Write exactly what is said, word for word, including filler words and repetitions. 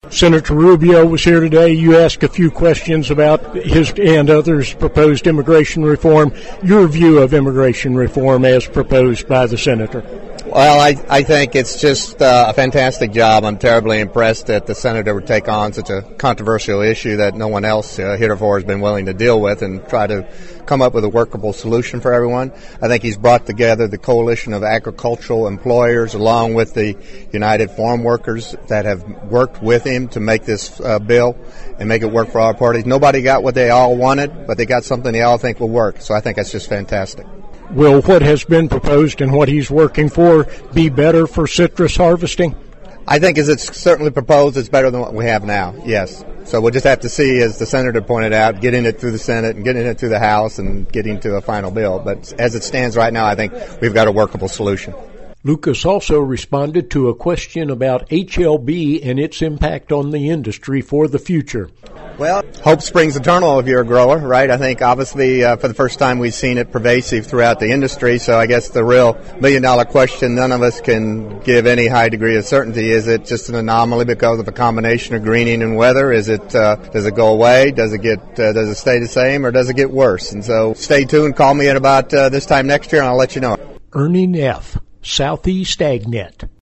Senator Rubio was here today. You asked a few questions about his and others' proposed immigration reform. Your view of immigration reform as proposed by the senator? Well, I, I think it's just uh, a fantastic job. I'm terribly impressed that the senator would take on such a controversial issue that no one else uh, heretofore has been willing to deal with and try to come up with a workable solution for everyone. I think he's brought together the coalition of agricultural employers along with the United Farm Workers that have worked with him to make this uh, bill and make it work for our parties. Nobody got what they all wanted, but they got something they all think will work. So I think that's just fantastic. Will what has been proposed and what he's working for be better for citrus harvesting? I think as it's certainly proposed, it's better than what we have now, yes. So we'll just have to see, as the senator pointed out, getting it through the Senate and getting it through the House and getting to a final bill. But as it stands right now, I think we've got a workable solution. Lucas also responded to a question about H L B and its impact on the industry for the future. Well, hope springs eternal if you're a grower, right? I think obviously uh, for the first time we've seen it pervasive throughout the industry. So I guess the real million dollar question none of us can give any high degree of certainty. Is it just an anomaly because of a combination of greening and weather? Is it, uh, does it go away? Does it get, uh, does it stay the same or does it get worse? And so stay tuned. Call me at about uh, this time next year and I'll let you know. Ernie Neff, Southeast AgNet.